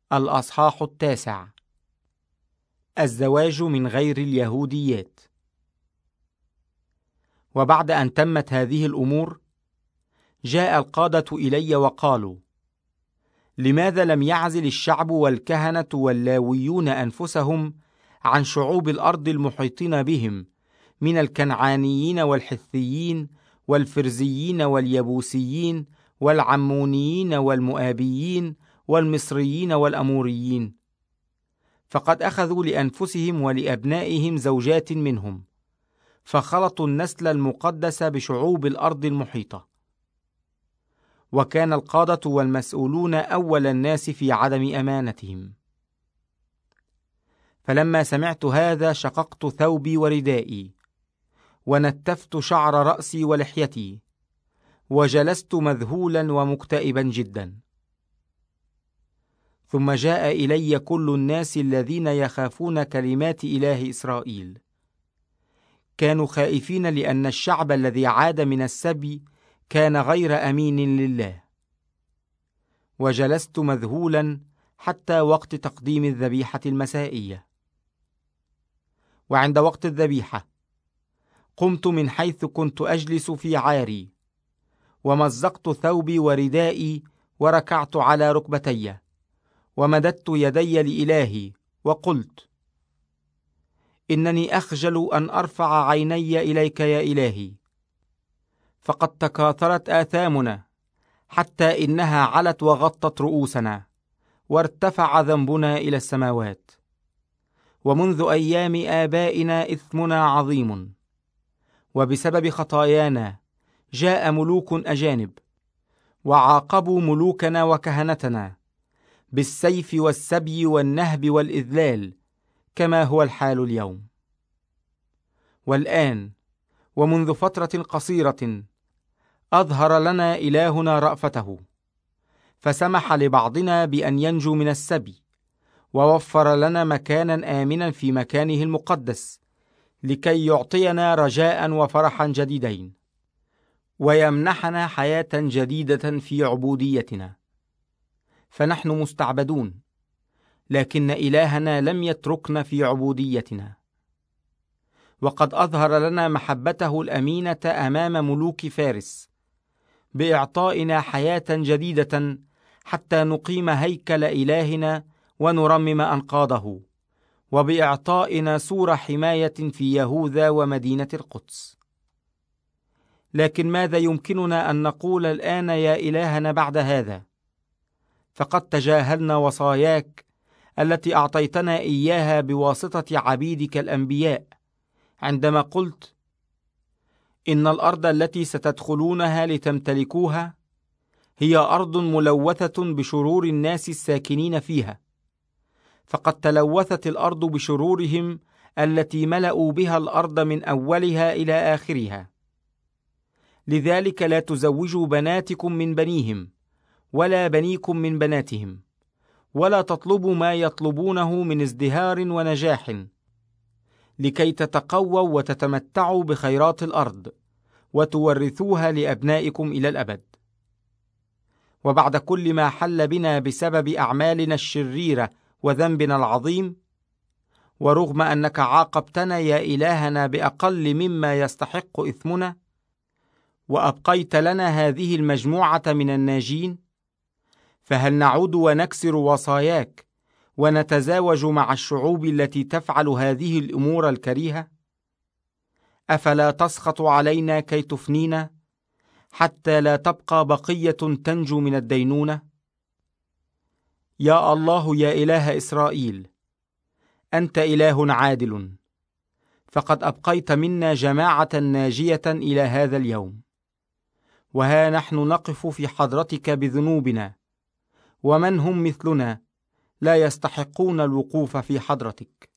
الأصحاح 9. الزواج من غير اليهوديات. وبعد أن تمت هذه الأمور، جاء القادة إلي وقالوا: لماذا لم يعزل الشعب والكهنة واللاويون أنفسهم عن شعوب الأرض المحيطين بهم من الكنعانيين والحثيين والفرزيين واليبوسيين والعمونيين والمؤابيين والمصريين والأموريين؟ فقد أخذوا لأنفسهم ولأبنائهم زوجات منهم، فخلطوا النسل المقدس بشعوب الأرض المحيطة. وكان القادة والمسؤولون أول الناس في عدم أمانتهم. فلما سمعت هذا شققت ثوبي وردائي، ونتفت شعر رأسي ولحيتي، وجلست مذهولا ومكتئبا جدا. ثم جاء إلي كل الناس الذين يخافون كلمات إله إسرائيل. كانوا خائفين لأن الشعب الذي عاد من السبي كان غير أمين لله. وجلست مذهولا حتى وقت تقديم الذبيحة المسائية. وعند وقت الذبيحة قمت من حيث كنت أجلس في عاري، ومزقت ثوبي وردائي، وركعت على ركبتي، ومددت يدي لإلهي وقلت: إنني أخجل أن أرفع عيني إليك يا إلهي، فقد تكاثرت آثامنا حتى إنها علت وغطت رؤوسنا، وارتفع ذنبنا إلى السماوات. ومنذ أيام آبائنا إثمنا عظيم، وبسبب خطايانا جاء ملوك أجانب وعاقبوا ملوكنا وكهنتنا بالسيف والسبي والنهب والإذلال، كما هو الحال اليوم. والآن ومنذ فترة قصيرة أظهر لنا إلهنا رأفته، فسمح لبعضنا بأن ينجو من السبي، ووفر لنا مكانا آمنا في مكانه المقدس، لكي يعطينا رجاء وفرحا جديدين، ويمنحنا حياة جديدة في عبوديتنا. فنحن مستعبدون، لكن إلهنا لم يتركنا في عبوديتنا، وقد أظهر لنا محبته الأمينة أمام ملوك فارس بإعطائنا حياة جديدة، حتى نقيم هيكل إلهنا ونرمم أنقاضه، وبإعطائنا سور حماية في يهوذا ومدينة القدس. لكن ماذا يمكننا أن نقول الآن يا إلهنا بعد هذا؟ فقد تجاهلنا وصاياك التي أعطيتنا إياها بواسطة عبيدك الأنبياء، عندما قلت: إن الأرض التي ستدخلونها لتمتلكوها هي أرض ملوثة بشرور الناس الساكنين فيها. فقد تلوثت الأرض بشرورهم التي ملأوا بها الأرض من أولها إلى آخرها. لذلك لا تزوجوا بناتكم من بنيهم، ولا بنيكم من بناتهم، ولا تطلبوا ما يطلبونه من ازدهار ونجاح، لكي تتقووا وتتمتعوا بخيرات الأرض، وتورثوها لأبنائكم إلى الأبد. وبعد كل ما حل بنا بسبب أعمالنا الشريرة وذنبنا العظيم، ورغم أنك عاقبتنا يا إلهنا بأقل مما يستحق إثمنا، وأبقيت لنا هذه المجموعة من الناجين، فهل نعود ونكسر وصاياك ونتزاوج مع الشعوب التي تفعل هذه الأمور الكريهة؟ أفلا تسخط علينا كي تفنينا، حتى لا تبقى بقية تنجو من الدينونة؟ يا الله يا إله إسرائيل، أنت إله عادل، فقد أبقيت منا جماعة ناجية إلى هذا اليوم. وها نحن نقف في حضرتك بذنوبنا، ومن هم مثلنا لا يستحقون الوقوف في حضرتك.